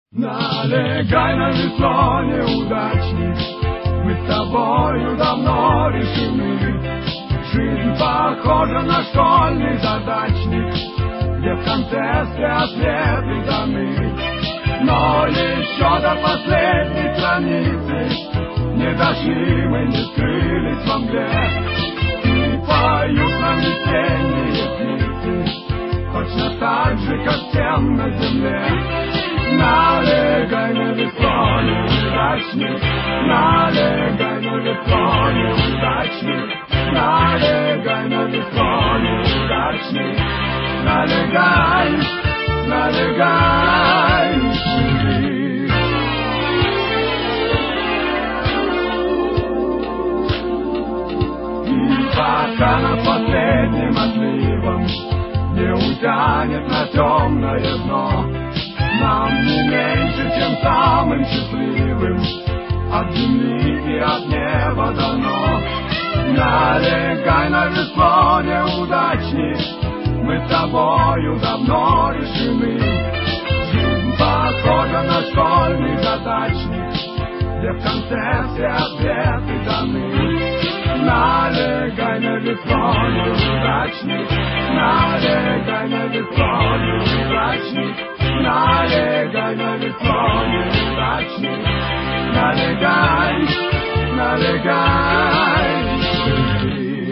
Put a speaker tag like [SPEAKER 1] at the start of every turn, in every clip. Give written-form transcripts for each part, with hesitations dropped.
[SPEAKER 1] Налегай на весло, неудачник, мы с тобою давно решены. Жизнь похожа на школьный задачник, где в конце все ответы даны. Но еще до последней страницы не дошли мы, не скрылись во мгле. И поют нам весенние птицы, точно так же, как всем на земле. Налегай на весло, неудачник, налегай на весло, неудачник, налегай на весло, неудачник, налегай, налегай, живи. И пока над последним отливом не утянет на темное дно, нам не меньше, чем самым счастливым от земли и от неба дано. Налегай на весло, неудачник, мы с тобою давно решены. Жизнь похожа на школьный задачник, где в конце все ответы даны. Налегай на весло, неудачник, налегай на весло, неудачник, налегай на весло, неудачник, налегай, налегай, живи.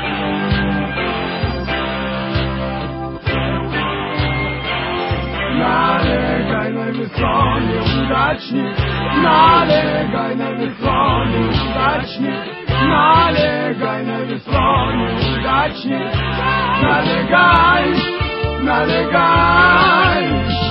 [SPEAKER 1] Налегай на весло, неудачник, налегай на весло, неудачник, налегай на весло, неудачник, налегай, налегай.